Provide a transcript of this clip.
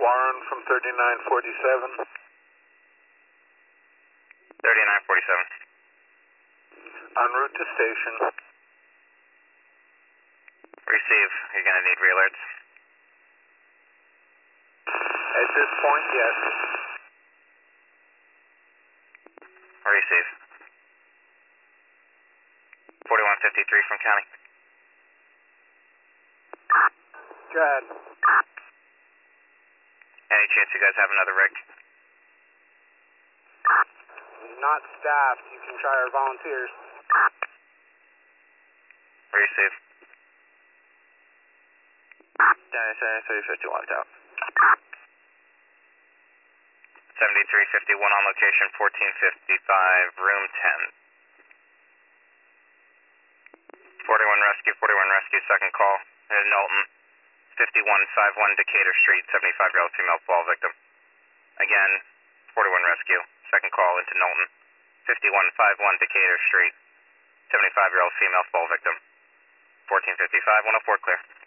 Warren from 3947. 3947. En route to station. Receive. You're going to need realerts. At this point, yes. Receive. 4153 from county. Go ahead. Any chance you guys have another rig? Not staffed. You can try our volunteers. Receive. Yeah, 351 out. 7351 on location, 1455, room 10. 41 rescue, second call. In Knowlton, 5151 Decatur Street, 75-year-old female fall victim. Again, 41 rescue, second call into Knowlton, 5151 Decatur Street, 75-year-old female fall victim. 1455, 104 clear.